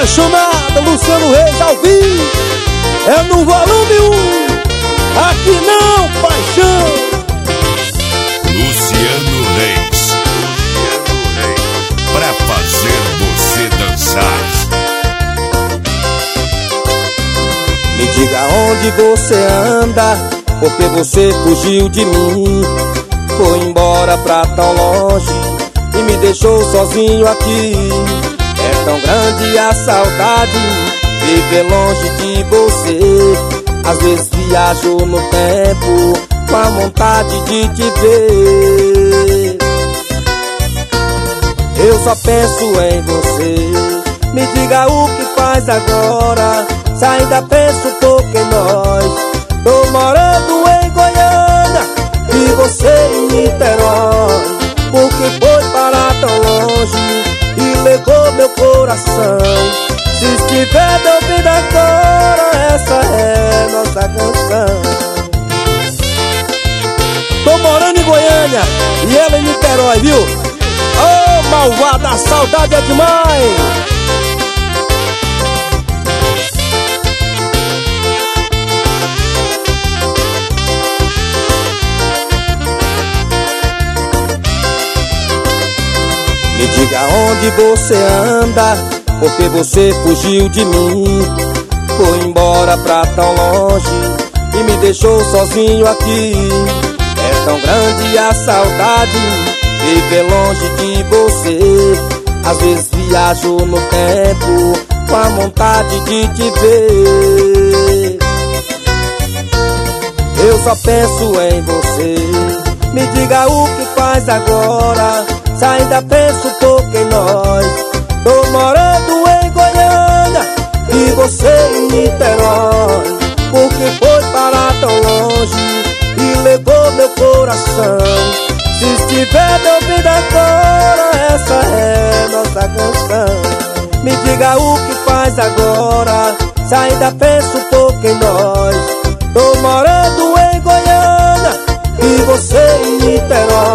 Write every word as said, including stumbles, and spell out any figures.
apaixonada, Luciano Reis ao vivo. É no volume um. Aqui não, paixão. Luciano Reis. Luciano Reis. Pra fazer você dançar. Me diga onde você anda, porque você fugiu de mim. Foi embora pra tão longe e me deixou sozinho aqui. É tão grande a saudade, viver longe de você. Às vezes viajo no tempo com a vontade de te ver. Eu só penso em você. Me diga o que faz agora, se ainda penso um pouco em nós. Tô morando em Goiânia e você em Niterói. Porque foi parar tão longe e levou meu coração. Se estiver me ouvindo agora, essa é nossa canção. Tô morando em Goiânia e ela em Niterói, viu? Ô, oh, malvada, a saudade é demais. Me diga onde você anda, porque você fugiu de mim. Foi embora pra tão longe e me deixou sozinho aqui. É tão grande a saudade, viver longe de você. Às vezes viajo no tempo com a vontade de te ver. Eu só penso em você. Me diga o que faz agora, se ainda penso um pouco em nós. Tô morando em Goiânia e você em Niterói. Porque foi parar tão longe e levou meu coração. Se estiver me ouvindo agora, essa é nossa canção. Me diga o que faz agora, se ainda penso um pouco em nós. Tô morando em Goiânia e você em Niterói.